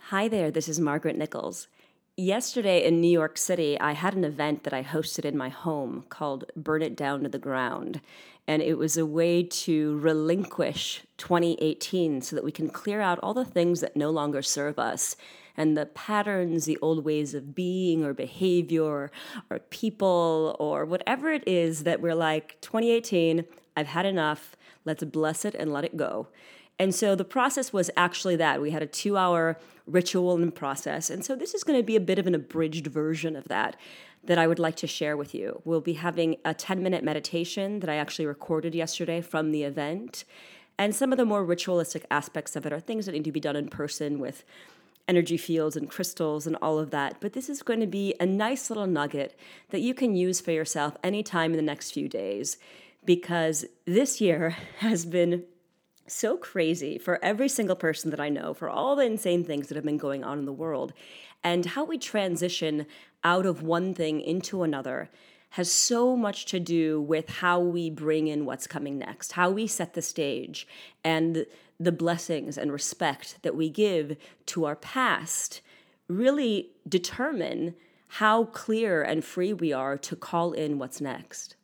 Hi there, this is Margaret Nichols. Yesterday in New York City, I had an event that I hosted in my home called Burn It Down to the Ground. And it was a way to relinquish 2018 so that we can clear out all the things that no longer serve us and the patterns, the old ways of being or behavior or people or whatever it is that we're like, 2018, I've had enough, let's bless it and let it go. And so the process was actually that. We had a 2-hour ritual and process. And so this is going to be a bit of an abridged version of that I would like to share with you. We'll be having a 10-minute meditation that I actually recorded yesterday from the event. And some of the more ritualistic aspects of it are things that need to be done in person with energy fields and crystals and all of that. But this is going to be a nice little nugget that you can use for yourself anytime in the next few days, because this year has been so crazy for every single person that I know, for all the insane things that have been going on in the world. And how we transition out of one thing into another has so much to do with how we bring in what's coming next, how we set the stage, and the blessings and respect that we give to our past really determine how clear and free we are to call in what's next.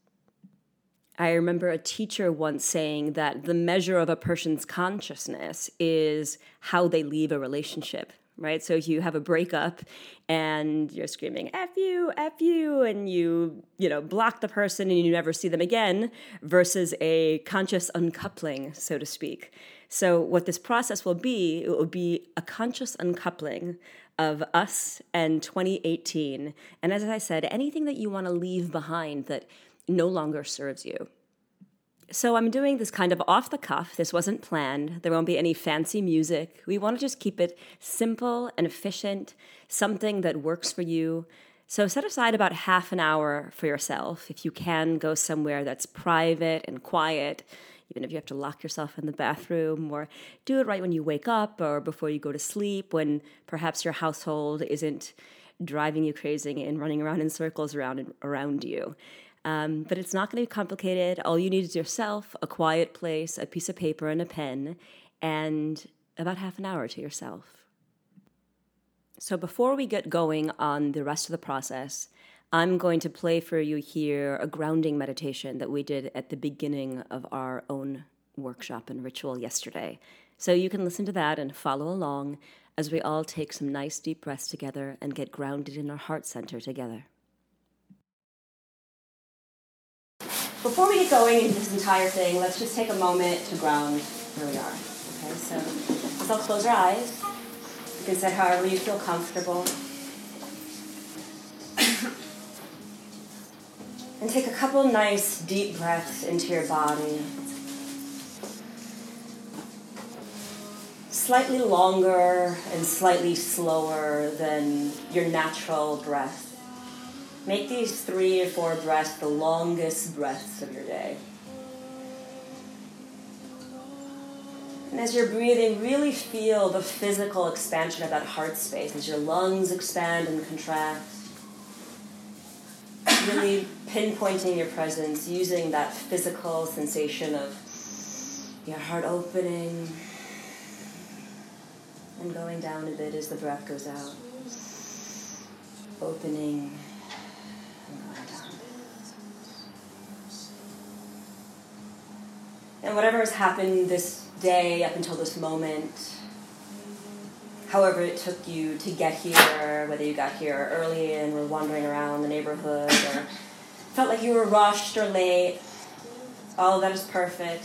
I remember a teacher once saying that the measure of a person's consciousness is how they leave a relationship, right? So if you have a breakup and you're screaming, F you, and you block the person and you never see them again, versus a conscious uncoupling, so to speak. So what this process will be, it will be a conscious uncoupling of us and 2018. And as I said, anything that you want to leave behind that no longer serves you. So I'm doing this kind of off the cuff. This wasn't planned. There won't be any fancy music. We want to just keep it simple and efficient, something that works for you. So set aside about half an hour for yourself. If you can, go somewhere that's private and quiet, even if you have to lock yourself in the bathroom, or do it right when you wake up or before you go to sleep, when perhaps your household isn't driving you crazy and running around in circles around you. But it's not going to be complicated. All you need is yourself, a quiet place, a piece of paper and a pen, and about half an hour to yourself. So before we get going on the rest of the process, I'm going to play for you here a grounding meditation that we did at the beginning of our own workshop and ritual yesterday. So you can listen to that and follow along as we all take some nice deep breaths together and get grounded in our heart center together. Before we get going into this entire thing, let's just take a moment to ground where we are. Okay, so let's all close our eyes. You can sit however you feel comfortable. And take a couple nice deep breaths into your body. Slightly longer and slightly slower than your natural breath. Make these 3 or 4 breaths the longest breaths of your day. And as you're breathing, really feel the physical expansion of that heart space as your lungs expand and contract. Really pinpointing your presence, using that physical sensation of your heart opening and going down a bit as the breath goes out. Opening. And whatever has happened this day up until this moment, however it took you to get here, whether you got here early and were wandering around the neighborhood or felt like you were rushed or late, all of that is perfect.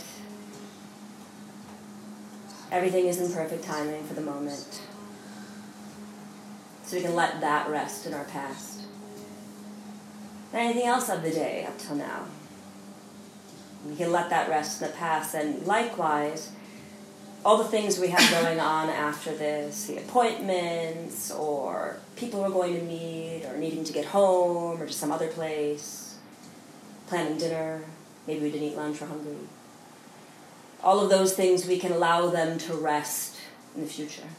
Everything is in perfect timing for the moment. So we can let that rest in our past. And anything else of the day up till now. We can let that rest in the past, and likewise, all the things we have going on after this, the appointments, or people we're going to meet, or needing to get home, or to some other place, planning dinner, maybe we didn't eat lunch, we're hungry. All of those things, we can allow them to rest in the future.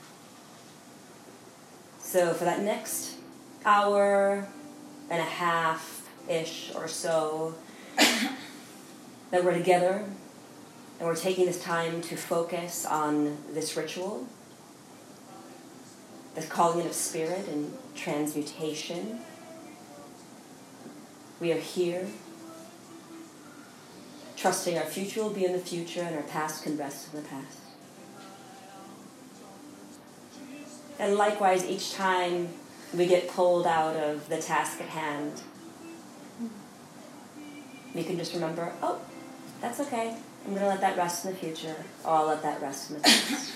So for that next hour and a half-ish or so, that we're together and we're taking this time to focus on this ritual, the calling in of spirit and transmutation. We are here, trusting our future will be in the future and our past can rest in the past. And likewise, each time we get pulled out of the task at hand, we can just remember, oh, that's okay. I'm going to let that rest in the future, or I'll let that rest in the past.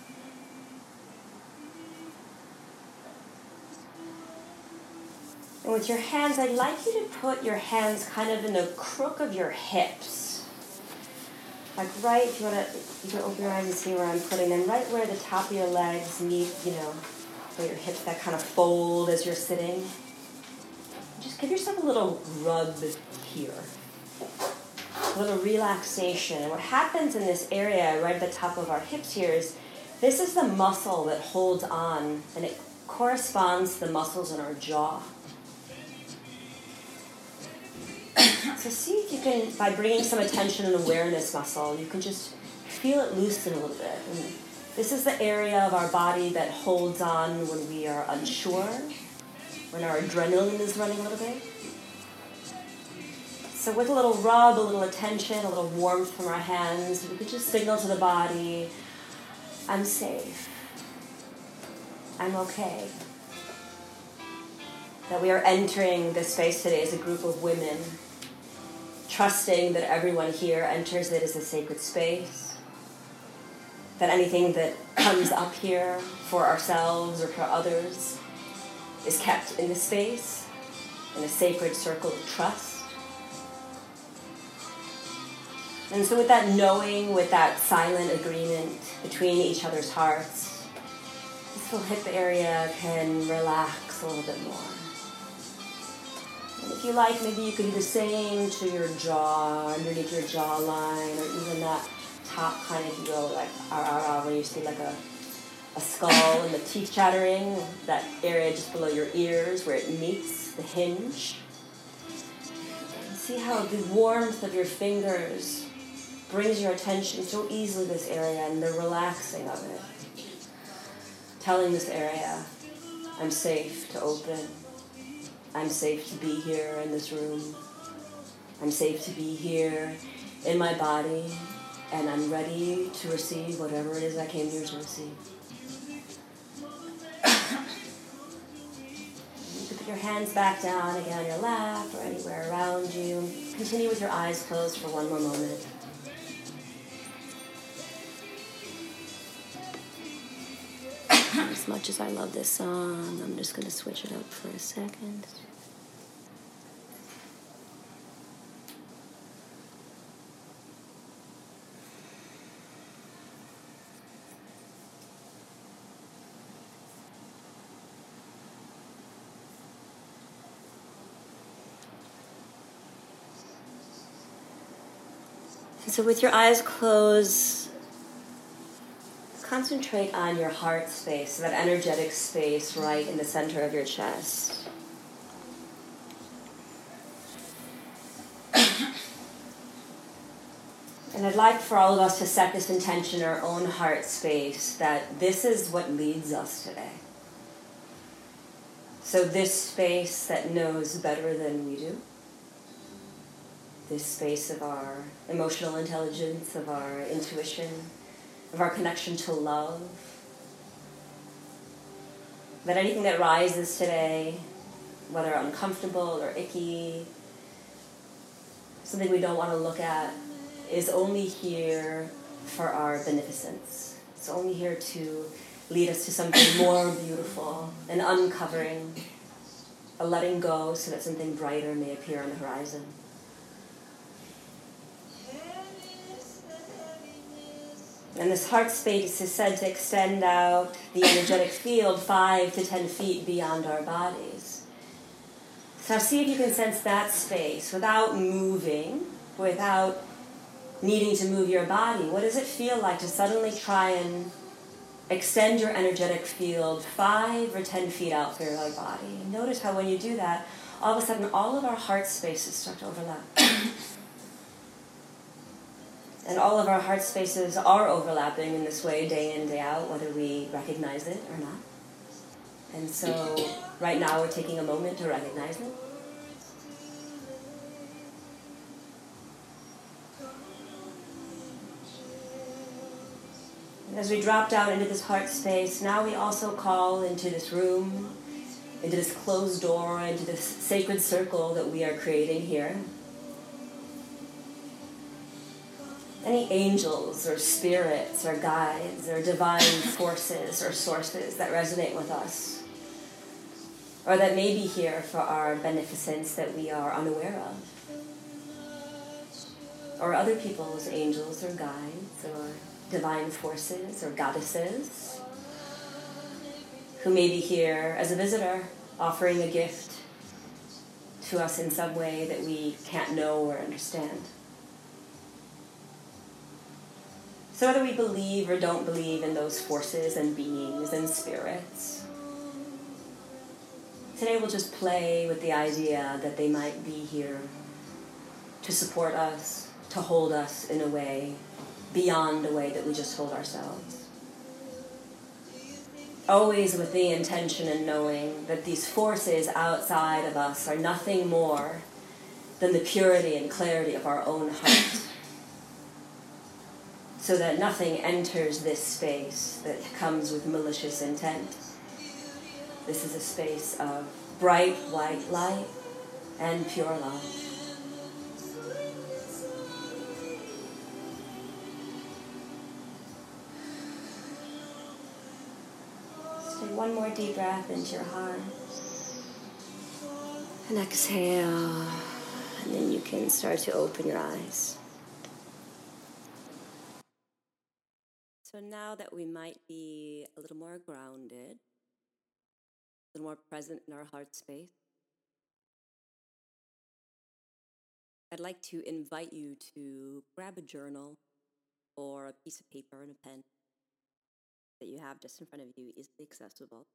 And with your hands, I'd like you to put your hands kind of in the crook of your hips. Like right, if you want to, you can open your eyes and see where I'm putting them, right where the top of your legs meet, where your hips that kind of fold as you're sitting. Just give yourself a little rub here. A little relaxation. And what happens in this area right at the top of our hips here is this is the muscle that holds on, and it corresponds to the muscles in our jaw. So see if you can, by bringing some attention and awareness muscle, you can just feel it loosen a little bit. And this is the area of our body that holds on when we are unsure, when our adrenaline is running a little bit. So with a little rub, a little attention, a little warmth from our hands, we could just signal to the body, I'm safe. I'm okay. That we are entering this space today as a group of women, trusting that everyone here enters it as a sacred space, that anything that comes up here for ourselves or for others is kept in the space, in a sacred circle of trust. And so with that knowing, with that silent agreement between each other's hearts, this little hip area can relax a little bit more. And if you like, maybe you could do the same to your jaw, underneath your jawline, or even that top kind of, you go like, when you see like a skull and the teeth chattering, that area just below your ears where it meets the hinge. And see how the warmth of your fingers brings your attention so easily to this area and the relaxing of it. Telling this area, I'm safe to open. I'm safe to be here in this room. I'm safe to be here in my body, and I'm ready to receive whatever it is I came here to receive. You can put your hands back down again on your lap or anywhere around you. Continue with your eyes closed for one more moment. As much as I love this song, I'm just going to switch it up for a second. So with your eyes closed, concentrate on your heart space, that energetic space right in the center of your chest. And I'd like for all of us to set this intention in our own heart space, that this is what leads us today. So this space that knows better than we do, this space of our emotional intelligence, of our intuition, of our connection to love, that anything that rises today, whether uncomfortable or icky, something we don't want to look at, is only here for our beneficence. It's only here to lead us to something more beautiful, an uncovering, a letting go so that something brighter may appear on the horizon. And this heart space is said to extend out the energetic field 5 to 10 feet beyond our bodies. So see if you can sense that space without moving, without needing to move your body. What does it feel like to suddenly try and extend your energetic field 5 or 10 feet out through your body? And notice how when you do that, all of a sudden all of our heart spaces start to overlap. And all of our heart spaces are overlapping in this way day in, day out, whether we recognize it or not. And so right now we're taking a moment to recognize it. And as we drop down into this heart space, now we also call into this room, into this closed door, into this sacred circle that we are creating here. Any angels or spirits or guides or divine forces or sources that resonate with us, or that may be here for our beneficence that we are unaware of, or other people's angels or guides or divine forces or goddesses who may be here as a visitor, offering a gift to us in some way that we can't know or understand. So whether we believe or don't believe in those forces and beings and spirits, today we'll just play with the idea that they might be here to support us, to hold us in a way beyond the way that we just hold ourselves. Always with the intention and knowing that these forces outside of us are nothing more than the purity and clarity of our own heart, so that nothing enters this space that comes with malicious intent. This is a space of bright white light and pure love. Just take one more deep breath into your heart. And exhale, and then you can start to open your eyes. So now that we might be a little more grounded, a little more present in our heart space, I'd like to invite you to grab a journal or a piece of paper and a pen that you have just in front of you, easily accessible.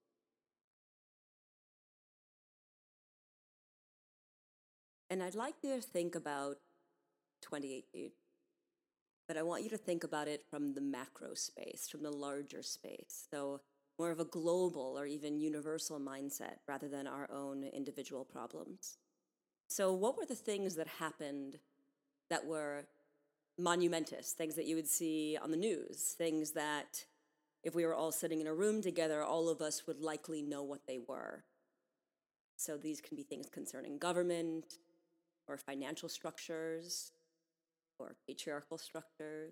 And I'd like you to think about 2018. But I want you to think about it from the macro space, from the larger space. So more of a global or even universal mindset rather than our own individual problems. So what were the things that happened that were monumentous, things that you would see on the news, things that if we were all sitting in a room together, all of us would likely know what they were? So these can be things concerning government or financial structures, or patriarchal structure,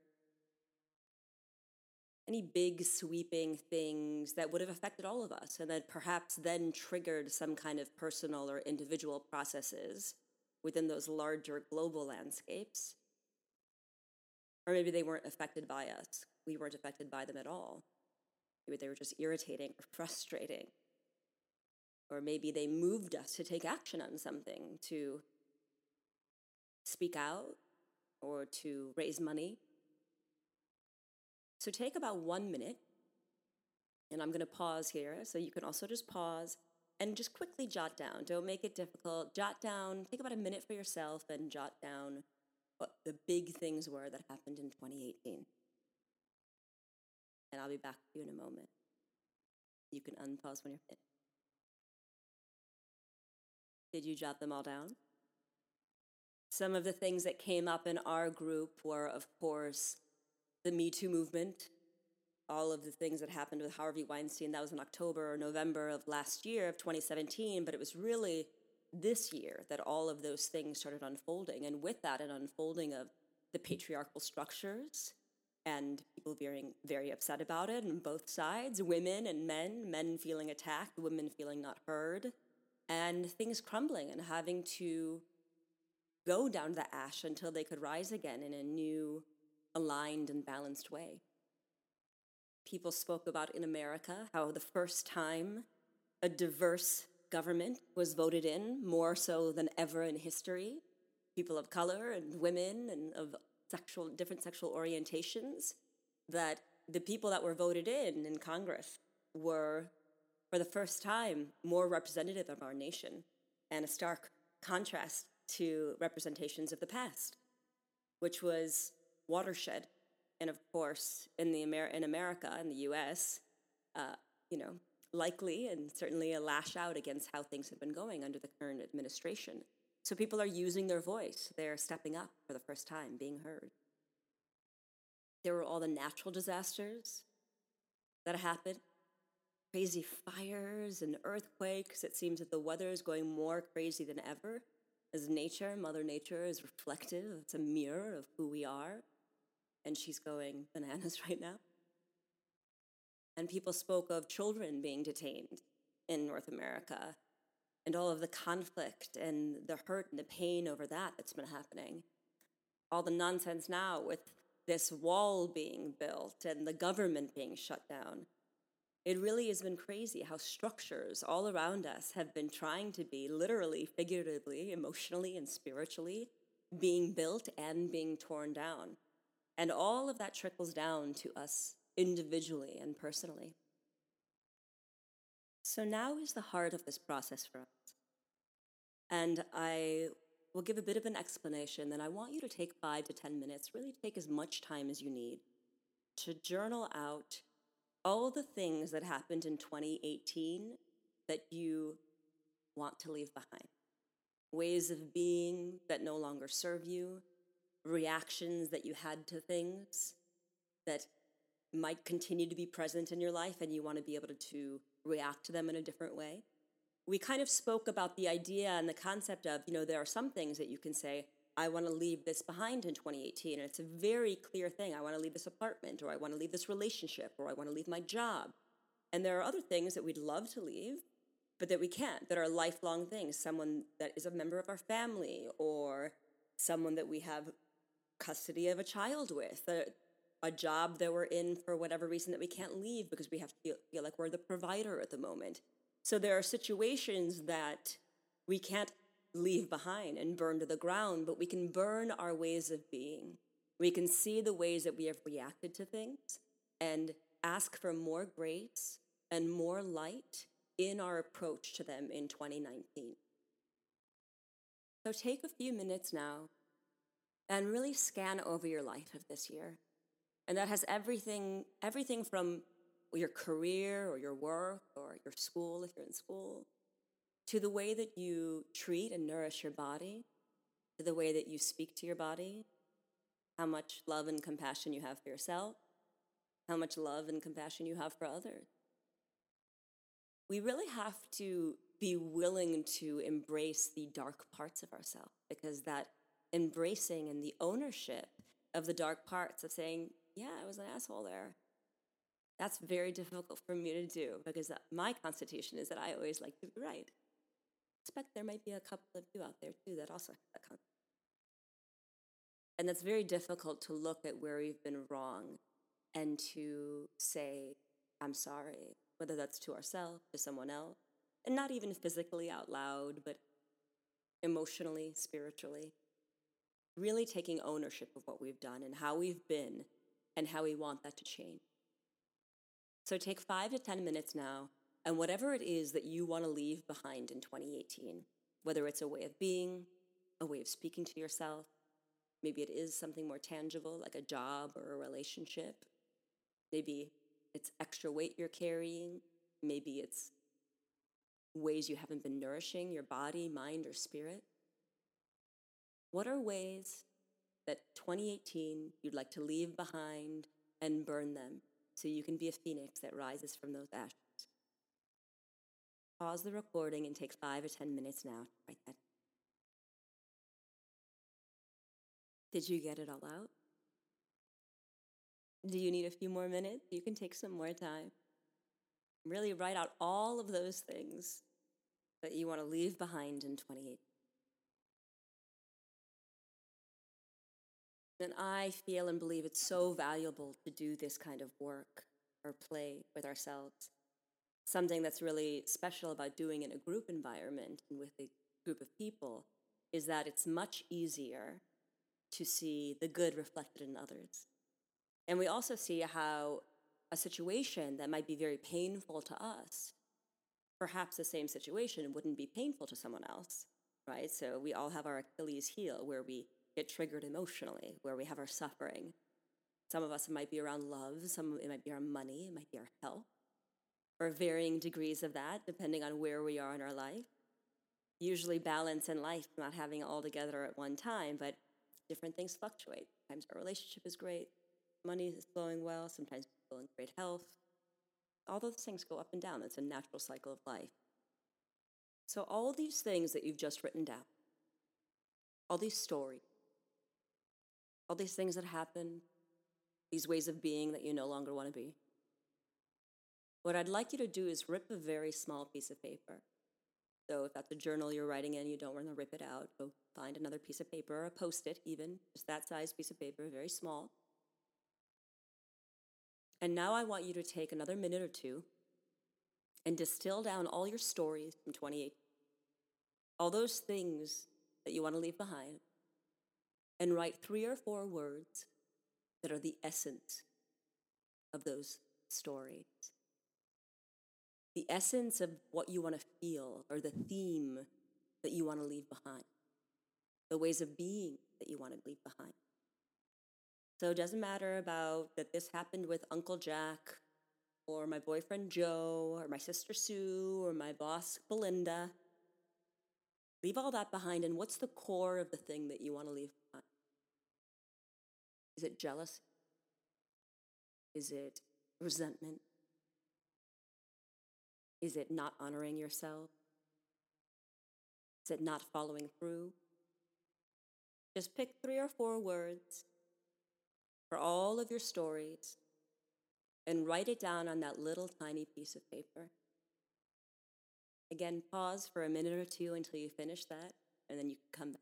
any big sweeping things that would have affected all of us and that perhaps then triggered some kind of personal or individual processes within those larger global landscapes. Or maybe they weren't affected by us. We weren't affected by them at all. Maybe they were just irritating or frustrating. Or maybe they moved us to take action on something, to speak out, or to raise money. So take about 1 minute, and I'm going to pause here, so you can also just pause and just quickly jot down. Don't make it difficult. Jot down, take about a minute for yourself and jot down what the big things were that happened in 2018. And I'll be back with you in a moment. You can unpause when you're finished. Did you jot them all down? Some of the things that came up in our group were, of course, the Me Too movement, all of the things that happened with Harvey Weinstein. That was in October or November of last year, of 2017, but it was really this year that all of those things started unfolding. And with that, an unfolding of the patriarchal structures and people being very upset about it on both sides, women and men feeling attacked, women feeling not heard, and things crumbling and having to go down the ash until they could rise again in a new, aligned and balanced way. People spoke about in America how the first time a diverse government was voted in, more so than ever in history, people of color and women and of different sexual orientations, that the people that were voted in Congress were, for the first time, more representative of our nation, and a stark contrast to representations of the past, which was watershed. And of course, in America, in the U.S., likely and certainly a lash out against how things have been going under the current administration. So people are using their voice. They're stepping up for the first time, being heard. There were all the natural disasters that happened, crazy fires and earthquakes. It seems that the weather is going more crazy than ever as nature, Mother Nature, is reflective. It's a mirror of who we are. And she's going bananas right now. And people spoke of children being detained in North America and all of the conflict and the hurt and the pain over that that's been happening. All the nonsense now with this wall being built and the government being shut down. It really has been crazy how structures all around us have been trying to be literally, figuratively, emotionally, and spiritually being built and being torn down. And all of that trickles down to us individually and personally. So now is the heart of this process for us. And I will give a bit of an explanation, then I want you to take 5 to 10 minutes, really take as much time as you need to journal out all the things that happened in 2018 that you want to leave behind. Ways of being that no longer serve you, reactions that you had to things that might continue to be present in your life and you want to be able to react to them in a different way. We kind of spoke about the idea and the concept of, there are some things that you can say, I want to leave this behind in 2018. And it's a very clear thing. I want to leave this apartment, or I want to leave this relationship, or I want to leave my job. And there are other things that we'd love to leave, but that we can't, that are lifelong things. Someone that is a member of our family, or someone that we have custody of a child with, a job that we're in for whatever reason that we can't leave because we have to feel like we're the provider at the moment. So there are situations that we can't leave behind and burn to the ground, but we can burn our ways of being. We can see the ways that we have reacted to things and ask for more grace and more light in our approach to them in 2019. So take a few minutes now and really scan over your life of this year. And that has everything from your career or your work or your school, if you're in school, to the way that you treat and nourish your body, to the way that you speak to your body, how much love and compassion you have for yourself, how much love and compassion you have for others. We really have to be willing to embrace the dark parts of ourselves, because that embracing and the ownership of the dark parts of saying, yeah, I was an asshole there, that's very difficult for me to do, because my constitution is that I always like to be right. I expect there might be a couple of you out there too that also have that constitution. And that's very difficult to look at where we've been wrong and to say, I'm sorry, whether that's to ourselves, to someone else, and not even physically out loud, but emotionally, spiritually. Really taking ownership of what we've done and how we've been and how we want that to change. So take 5 to 10 minutes now, and whatever it is that you want to leave behind in 2018, whether it's a way of being, a way of speaking to yourself, maybe it is something more tangible like a job or a relationship, maybe it's extra weight you're carrying, maybe it's ways you haven't been nourishing your body, mind, or spirit. What are ways that 2018 you'd like to leave behind and burn them so you can be a phoenix that rises from those ashes? Pause the recording and take 5 or 10 minutes now to write that. Did you get it all out? Do you need a few more minutes? You can take some more time. Really write out all of those things that you want to leave behind in 2018. And I feel and believe it's so valuable to do this kind of work or play with ourselves. Something that's really special about doing in a group environment and with a group of people is that it's much easier to see the good reflected in others. And we also see how a situation that might be very painful to us, perhaps the same situation wouldn't be painful to someone else, right? So we all have our Achilles heel where we get triggered emotionally, where we have our suffering. Some of us, it might be around love, it might be around money, it might be our health. or varying degrees of that, depending on where we are in our life. Usually balance in life, not having it all together at one time, but different things fluctuate. Sometimes our relationship is great, money is flowing well, sometimes people in great health. All those things go up and down. It's a natural cycle of life. So all these things that you've just written down, all these stories, all these things that happen, these ways of being that you no longer want to be, what I'd like you to do is rip a very small piece of paper. So if that's a journal you're writing in, you don't want to rip it out, go find another piece of paper, or a Post-it even, just that size piece of paper, very small. And now I want you to take another minute or two and distill down all your stories from 2018, all those things that you want to leave behind, and write 3 or 4 words that are the essence of those stories. The essence of what you want to feel, or the theme that you want to leave behind, the ways of being that you want to leave behind. So it doesn't matter about that this happened with Uncle Jack, or my boyfriend Joe, or my sister Sue, or my boss Belinda. Leave all that behind, and what's the core of the thing that you want to leave behind? Is it jealousy? Is it resentment? Is it not honoring yourself? Is it not following through? Just pick 3 or 4 words for all of your stories and write it down on that little tiny piece of paper. Again, pause for a minute or two until you finish that, and then you can come back.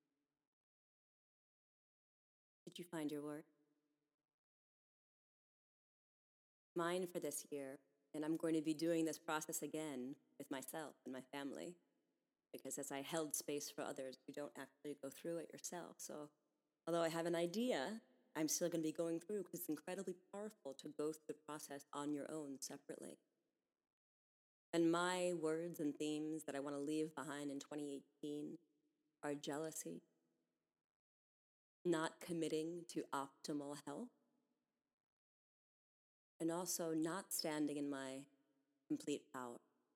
Did you find your word? Mine for this year, and I'm going to be doing this process again with myself and my family, because as I held space for others, you don't actually go through it yourself. So although I have an idea, I'm still going to be going through, because it's incredibly powerful to go through the process on your own separately. And my words and themes that I want to leave behind in 2018 are jealousy, not committing to optimal health, and also not standing in my complete power.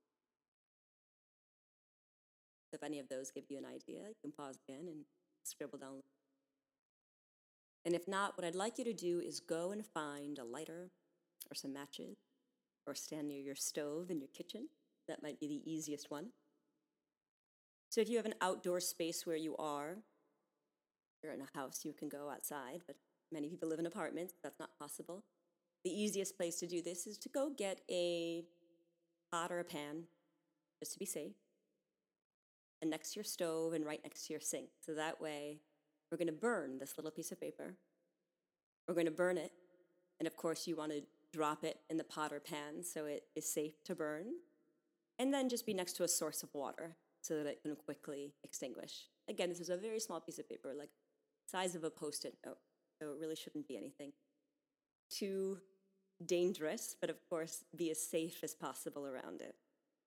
If any of those give you an idea, you can pause again and scribble down. And if not, what I'd like you to do is go and find a lighter or some matches, or stand near your stove in your kitchen. That might be the easiest one. So if you have an outdoor space where you are, you're in a house, you can go outside, but many people live in apartments, that's not possible. The easiest place to do this is to go get a pot or a pan, just to be safe, and next to your stove and right next to your sink. So that way, we're going to burn this little piece of paper. We're going to burn it, and of course you want to drop it in the pot or pan so it is safe to burn, and then just be next to a source of water so that it can quickly extinguish. Again, this is a very small piece of paper, like size of a Post-it note, so it really shouldn't be anything too dangerous, but of course be as safe as possible around it.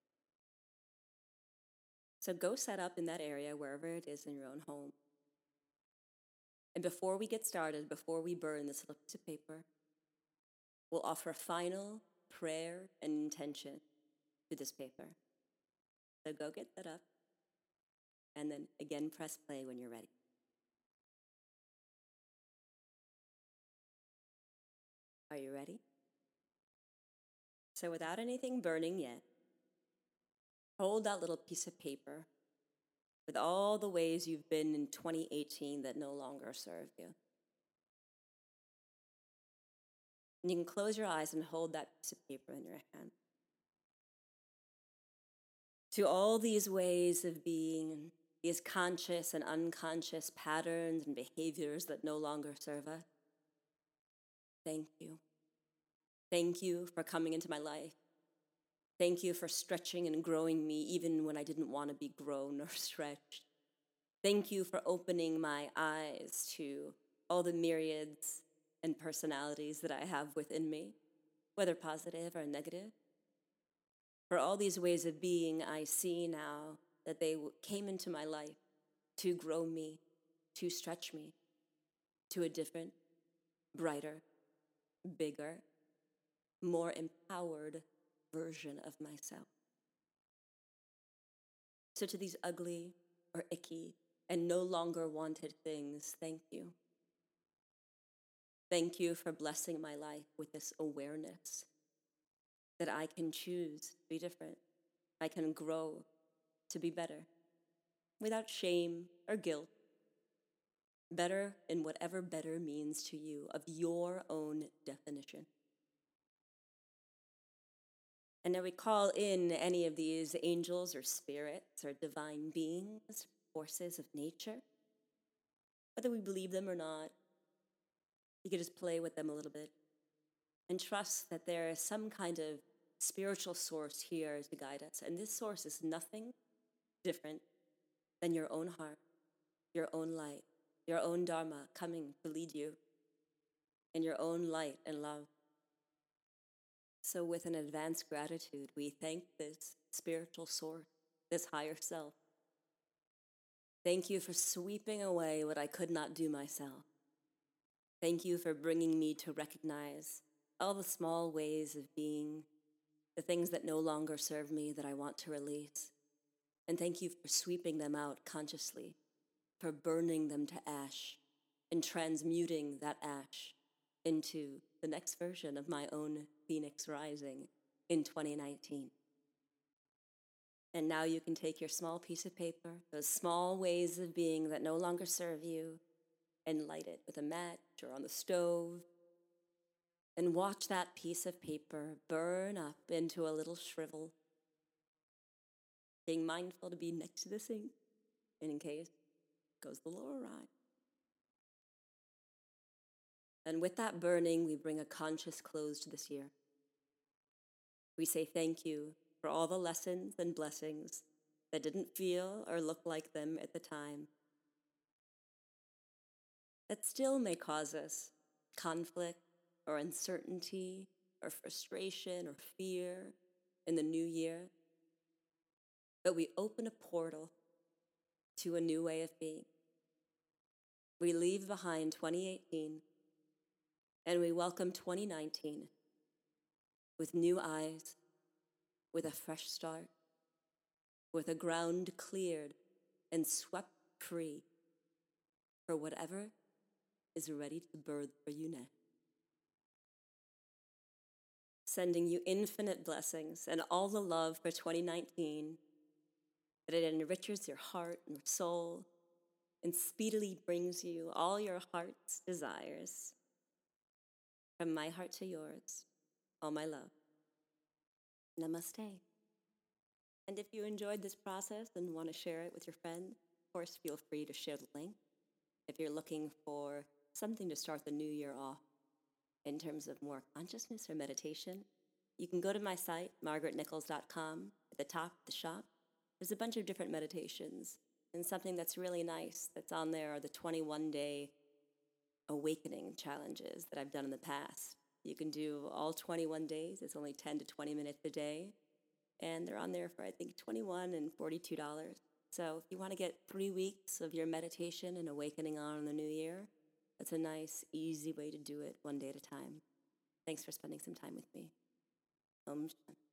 So go set up in that area, wherever it is in your own home. And before we get started, before we burn this little piece of paper, we'll offer a final prayer and intention to this paper. So go get that up, and then again press play when you're ready. Are you ready? So without anything burning yet, hold that little piece of paper with all the ways you've been in 2018 that no longer serve you. And you can close your eyes and hold that piece of paper in your hand. To all these ways of being, these conscious and unconscious patterns and behaviors that no longer serve us, thank you. Thank you for coming into my life. Thank you for stretching and growing me even when I didn't want to be grown or stretched. Thank you for opening my eyes to all the myriads and personalities that I have within me, whether positive or negative. For all these ways of being, I see now that they came into my life to grow me, to stretch me to a different, brighter, bigger, more empowered version of myself. So to these ugly or icky and no longer wanted things, thank you. Thank you for blessing my life with this awareness that I can choose to be different. I can grow to be better without shame or guilt. Better in whatever better means to you, of your own definition. And now we call in any of these angels or spirits or divine beings, forces of nature. Whether we believe them or not, you can just play with them a little bit and trust that there is some kind of spiritual source here to guide us. And this source is nothing different than your own heart, your own light, your own Dharma coming to lead you in your own light and love. So with an advanced gratitude, we thank this spiritual source, this higher self. Thank you for sweeping away what I could not do myself. Thank you for bringing me to recognize all the small ways of being, the things that no longer serve me that I want to release. And thank you for sweeping them out consciously, for burning them to ash and transmuting that ash into the next version of my own Phoenix rising in 2019. And now you can take your small piece of paper, those small ways of being that no longer serve you, and light it with a match or on the stove, and watch that piece of paper burn up into a little shrivel, being mindful to be next to the sink, and in case goes the little awry. And with that burning, we bring a conscious close to this year. We say thank you for all the lessons and blessings that didn't feel or look like them at the time, that still may cause us conflict or uncertainty or frustration or fear in the new year. But we open a portal to a new way of being. We leave behind 2018 and we welcome 2019 with new eyes, with a fresh start, with a ground cleared and swept free for whatever is ready to birth for you next. Sending you infinite blessings and all the love for 2019, that it enriches your heart and your soul and speedily brings you all your heart's desires. From my heart to yours, all my love. Namaste. And if you enjoyed this process and want to share it with your friends, of course, feel free to share the link. If you're looking for something to start the new year off in terms of more consciousness or meditation, you can go to my site, margaretnichols.com. At the top of the shop, there's a bunch of different meditations. And something that's really nice that's on there are the 21-day awakening challenges that I've done in the past. You can do all 21 days. It's only 10 to 20 minutes a day. And they're on there for, I think, $21 and $42. So if you want to get 3 weeks of your meditation and awakening on in the new year, that's a nice, easy way to do it one day at a time. Thanks for spending some time with me. Om Shanti.